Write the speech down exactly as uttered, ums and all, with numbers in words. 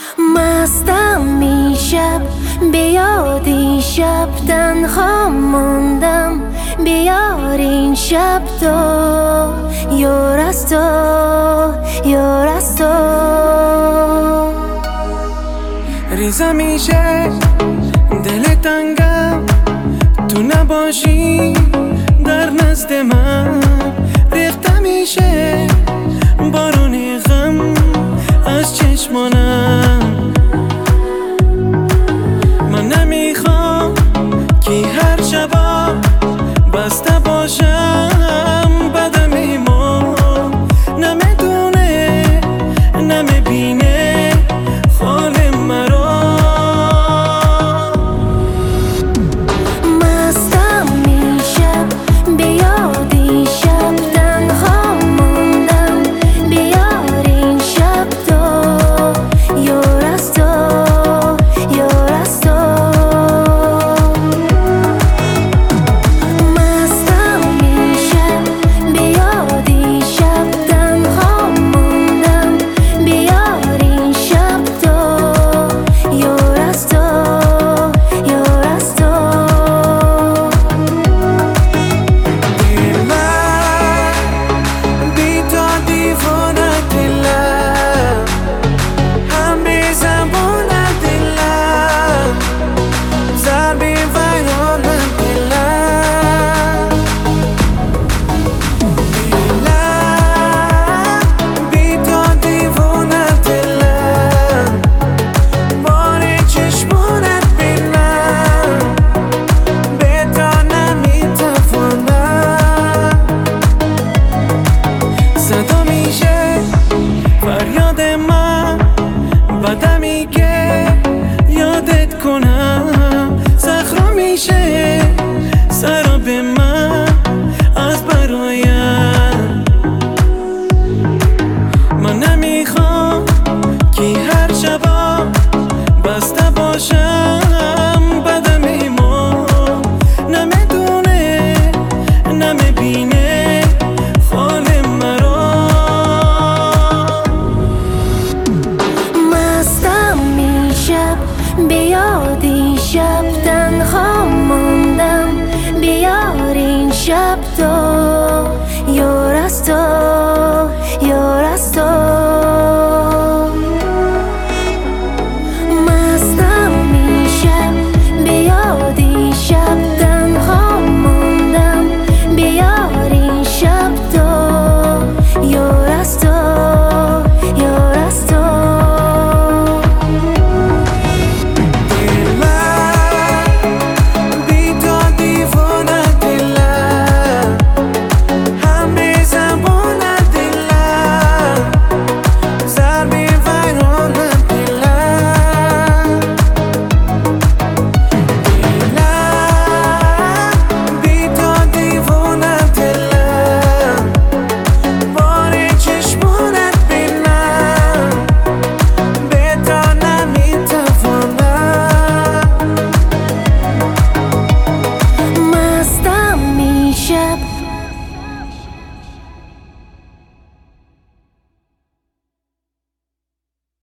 مستم این شب، بیاد این شب تنها موندم. بیار این شب تو، یار از تو، یار از تو. ریزم میشه دل تنگم، تو نباشی در نزد من. ریخته میشه بارون غم از چشمانم. من نمیخوام که هر شبا بسته باشم بدم ایمان. نمیدونه نمیبینه حال مرا. مستم این شب، بیاد این شب تنها موندم. بیار این شب تو، یار از تو، یار از تو. مستم این شب، بیاد این شب تنها موندم. بیار این شب تو، یار از تو، یار از تو. بی تو دیوانه دلم، هم بی زبونه دلم، سر بی ویران دلم. دلم بی تو دیوانه دلم، باری چشمونت بینم، به تو نمیتوانم. صدا میشه فریاد من، بدمی که یادت کنم. صخره میشه سراب من از برایم. من نمیخوام که هر شبا بسته باشم بدم ایمان. نمیدونه نمیبینه حال مرا. مستم این شب، بیاد این شب تنها موندم. بیار این شب تو،